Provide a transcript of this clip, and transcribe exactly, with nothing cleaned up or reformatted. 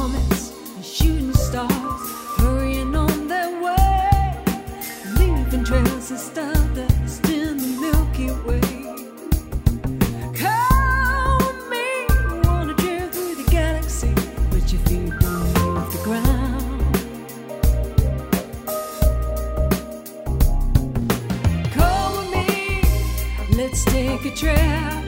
comets and shooting stars hurrying on their way, leaving trails of stardust in the Milky Way. Call me, wanna drive through the galaxy, but your feet won't leave the ground. Come with me, let's take a trip